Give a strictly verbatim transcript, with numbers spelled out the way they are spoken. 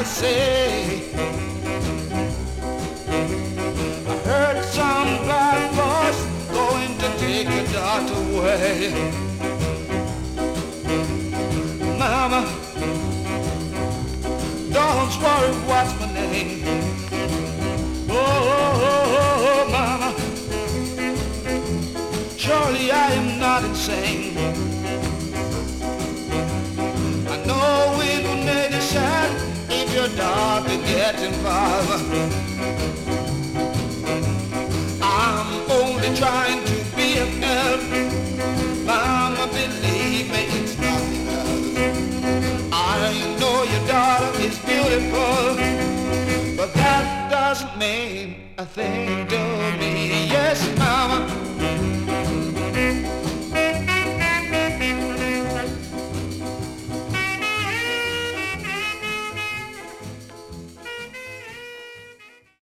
say, I heard some black boys going to take your daughter away. Mama, don't worry, what's my name? Oh, oh, oh, oh, mama, surely I am not insane. I know it will make you sad if your daughter gets involved. I'm only trying to be a help. Mama, believe me, it's not enough. I know your daughter is beautiful, but that doesn't mean a thing.